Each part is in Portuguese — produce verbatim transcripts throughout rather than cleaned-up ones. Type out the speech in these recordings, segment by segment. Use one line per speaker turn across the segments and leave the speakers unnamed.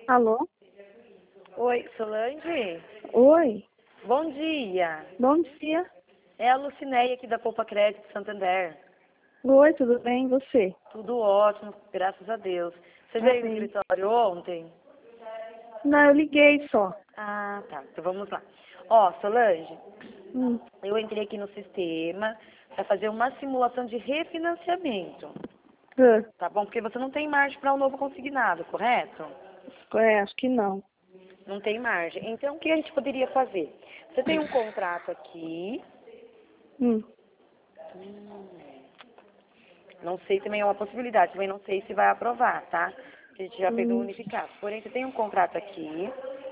Alô?
Oi, Solange?
Oi,
Bom dia.
bom dia.
É a Lucinéia aqui da Poupa Crédito Santander.
Oi, tudo bem? E você?
Tudo ótimo, graças a Deus. Você veio no
Amém.
escritório ontem?
Não, eu liguei só.
Ah, tá. Então vamos lá. Ó, Solange,
Hum.
eu entrei aqui no sistema para fazer uma simulação de refinanciamento.
Ah,
Tá bom? Porque você não tem margem para o novo consignado, correto?
é, acho que não.
Não tem margem. Então, o que a gente poderia fazer? Você tem um contrato aqui.
Hum.
Não sei também é uma possibilidade, também não sei se vai aprovar, tá? A gente já fez um
Hum.
unificado. Porém, você tem um contrato aqui,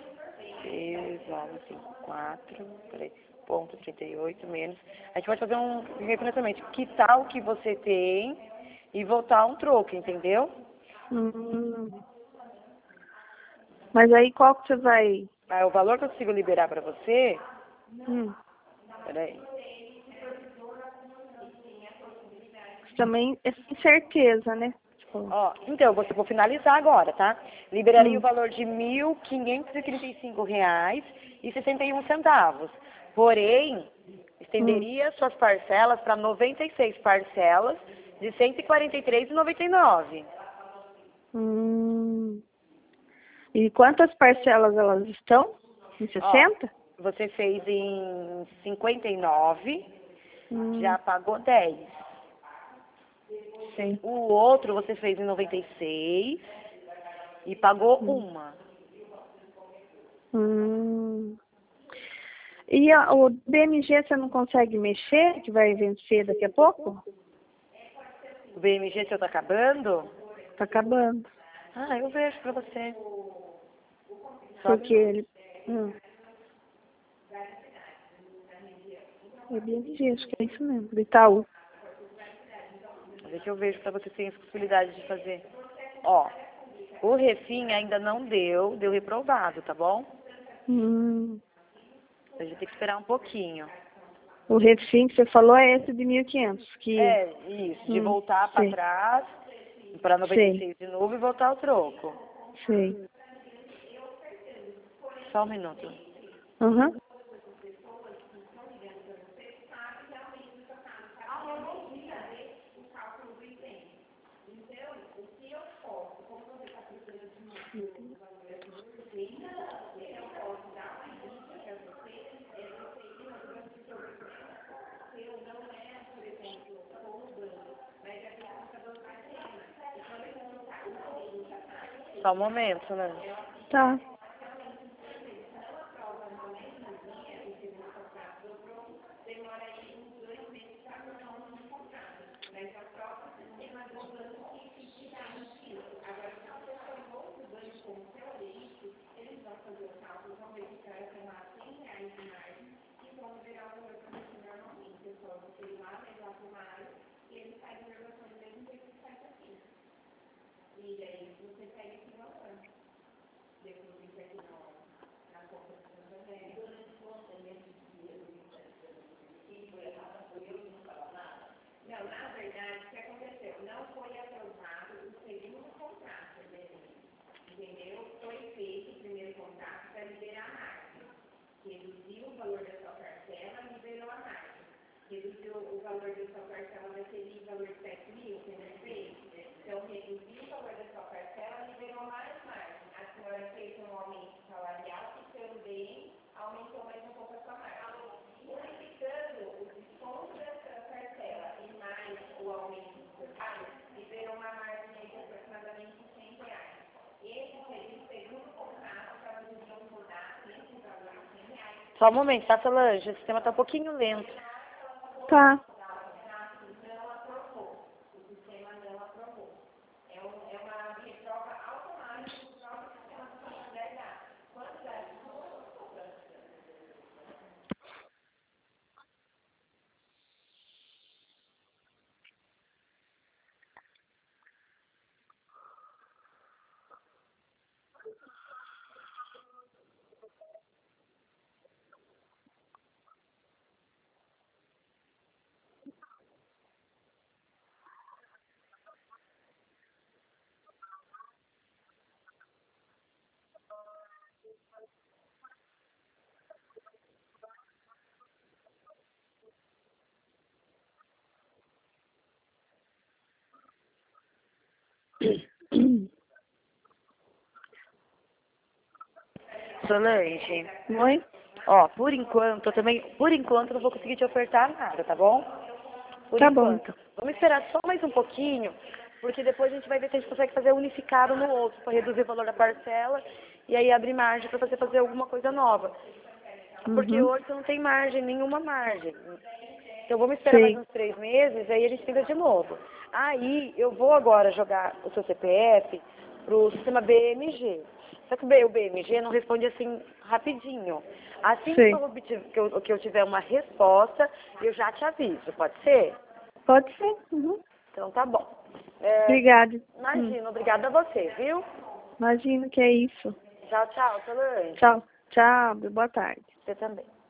cinco, quatro, peraí, ponto trinta e oito menos. A gente pode fazer um refinanciamento. Que tal que você tem e voltar um troco, entendeu?
Hum. Mas aí qual que você vai...
Aí, o valor que eu consigo liberar para você,
Hum.
peraí,
Também é sem certeza, né? Tipo,
ó, então, você vou finalizar agora, tá? Liberaria o
hum.
valor de mil quinhentos e trinta e cinco reais e sessenta e um centavos. Porém,
Hum.
estenderia suas parcelas para noventa e seis parcelas de cento e quarenta e três reais e noventa e nove centavos.
Hum. E quantas parcelas elas estão? Em
Ó,
sessenta?
você fez em cinquenta e nove,
Hum.
já pagou dez.
Sim.
O outro você fez em noventa e seis e pagou
Hum.
uma.
Hum. E a- o B M G você não consegue mexer, que vai vencer daqui a pouco?
O B M G seu tá acabando?
Tá acabando.
Ah, eu vejo pra você. Só um
Porque
minuto.
ele... Hum. É B M G, acho que é isso mesmo. Do Itaú.
Deixa eu vejo pra você se tem essa possibilidade de fazer. Ó, o refim ainda não deu, deu reprovado, tá bom?
Hum.
A gente tem que esperar um pouquinho.
O refim que você falou é esse de mil e quinhentos, que...
É, isso, de
Hum.
voltar pra
Sei,
trás, pra noventa e
sei,
seis de novo e voltar ao troco.
sei.
Só um minuto.
Aham.
Só um momento, né?
Tá.
Só um momento, tá, Solange? O sistema tá um pouquinho lento.
Tá.
Solange,
Oi?
ó, por enquanto, eu também, por enquanto eu não vou conseguir te ofertar nada, tá bom? Por
Tá bom,
enquanto.
então.
Vamos esperar só mais um pouquinho, porque depois a gente vai ver se a gente consegue fazer unificado no outro, para reduzir o valor da parcela e aí abrir margem para você fazer alguma coisa nova. Porque
Uhum.
hoje você não tem margem, nenhuma margem. Então vamos esperar mais
Sei.
uns três meses, aí a gente tenta de novo. Aí eu vou agora jogar o seu C P F pro sistema B M G. Só que o B- o B M G não responde assim rapidinho. Assim que
Sei.
eu, obtive- que eu, que eu tiver uma resposta, eu já te aviso, pode ser?
Pode ser. Uhum.
Então tá bom. É,
Obrigada. Hum.
imagina, obrigada a você, viu?
Imagino que é isso.
Tchau, tchau, Solange.
Tchau. Tchau. Boa tarde.
Você também.